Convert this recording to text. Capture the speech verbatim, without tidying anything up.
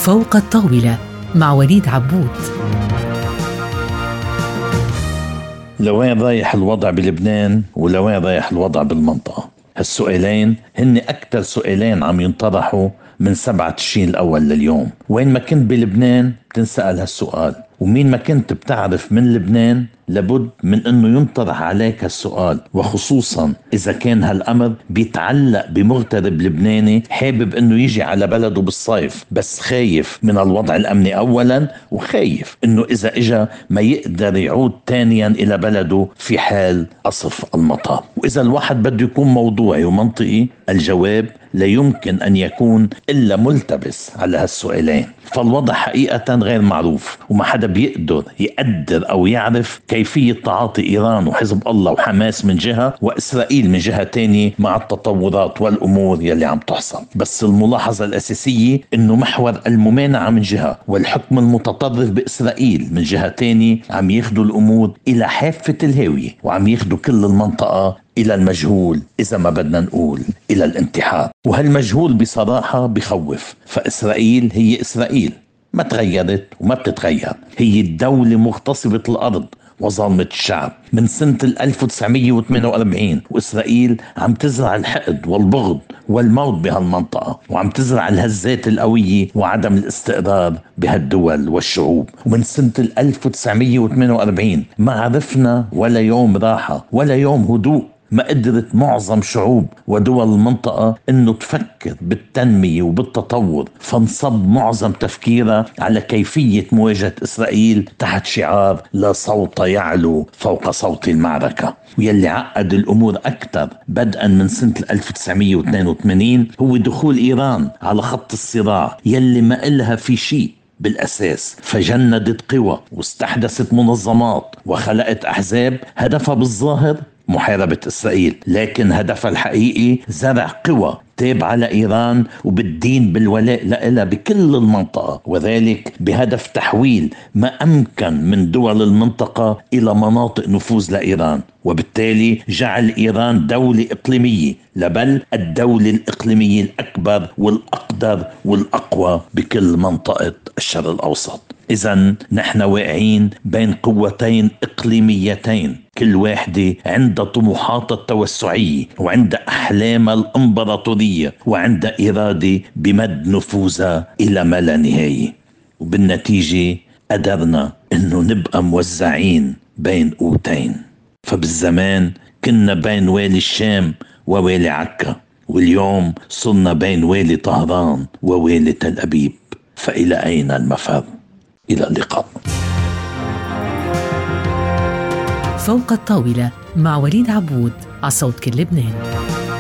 فوق الطاولة مع وليد عبود. لوين رايح الوضع بلبنان ولوين رايح الوضع بالمنطقة؟ هالسؤالين هن أكتر سؤالين عم ينطرحوا من سبعة تشرين الأول لليوم. وين ما كنت بلبنان بتنسأل هالسؤال، ومين ما كنت بتعرف من لبنان لابد من أنه ينطرح عليك هالسؤال، وخصوصا إذا كان هالأمر بيتعلق بمغترب لبناني حابب أنه يجي على بلده بالصيف، بس خايف من الوضع الأمني أولا، وخايف أنه إذا إجا ما يقدر يعود تانيا إلى بلده في حال قصف المطار. وإذا الواحد بده يكون موضوعي ومنطقي، الجواب لا يمكن أن يكون إلا ملتبس على هالسؤالين. فالوضع حقيقة غير معروف، وما حدا بيقدر يقدر أو يعرف كيفية تعاطي إيران وحزب الله وحماس من جهة وإسرائيل من جهة تانية مع التطورات والأمور يلي عم تحصل. بس الملاحظة الأساسية إنه محور الممانعة من جهة والحكم المتطرف بإسرائيل من جهة تانية عم ياخدوا الأمور إلى حافة الهاوية، وعم ياخدوا كل المنطقة إلى المجهول، إذا ما بدنا نقول إلى الانتحار. وهالمجهول بصراحة بخوف. فإسرائيل هي إسرائيل، ما تغيرت وما بتتغير، هي الدولة مغتصبة الأرض وظلمة الشعب من سنة ألف وتسعمية وثمانية وأربعين. وإسرائيل عم تزرع الحقد والبغض والموت بهالمنطقة، وعم تزرع الهزات القوية وعدم الاستقرار بهالدول والشعوب. ومن سنة ألف وتسعمية وثمانية وأربعين ما عرفنا ولا يوم راحة ولا يوم هدوء. ما قدرت معظم شعوب ودول المنطقة انه تفكر بالتنمية وبالتطور، فانصب معظم تفكيرها على كيفية مواجهة اسرائيل تحت شعار لا صوت يعلو فوق صوت المعركة. ويلي عقد الامور اكثر بدءا من سنة ألف وتسعمية واثنين وثمانين هو دخول ايران على خط الصراع يلي ما إلها في شيء بالأساس، فجندت قوى واستحدثت منظمات وخلقت أحزاب هدفها بالظاهر محاربة إسرائيل، لكن هدفها الحقيقي زرع قوى تابعة لإيران وبالدين بالولاء لها بكل المنطقة، وذلك بهدف تحويل ما أمكن من دول المنطقة إلى مناطق نفوذ لإيران، وبالتالي جعل إيران دولة إقليمية، لبل الدولة الإقليمية الأكبر والأقدر والأقوى بكل منطقة الشرق الأوسط. إذن نحن واقعين بين قوتين إقليميتين، كل واحدة عندها طموحات التوسعية وعند أحلام الإمبراطورية وعند إرادة بمد نفوذها إلى ما لا نهاية. وبالنتيجة قدرنا إنه نبقى موزعين بين قوتين. فبالزمان كنا بين والي الشام ووالي عكا، واليوم صرنا بين والي طهران ووالي تل أبيب. فإلى أين المفر؟ إلى اللقاء. فوق الطاولة مع وليد عبود على صوت كل لبنان.